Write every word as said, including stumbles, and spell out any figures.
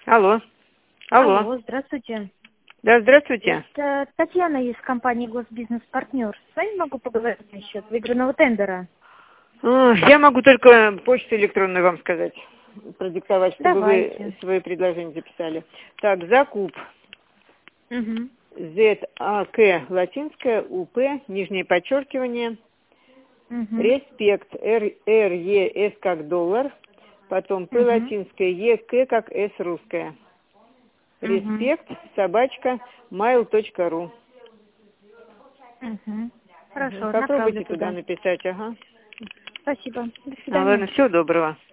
Алло. Алло. Алло, здравствуйте. Да, здравствуйте. Это Татьяна из компании Госбизнес-партнер. С вами могу поговорить насчет выигранного тендера? А, Я могу только почту электронную вам сказать, продиктовать, чтобы Давайте. вы свои предложения записали. Так, закуп. Угу. зет а ка латинское, у пэ, нижнее подчеркивание, Угу. респект, эр е эс как доллар, потом п Угу. латинское, е к как с русская. Угу. Респект, собачка, mail точка ру. Угу. Хорошо, Попробуйте направлю туда туда. написать, ага. Спасибо. До А, ладно, свидания. всего доброго.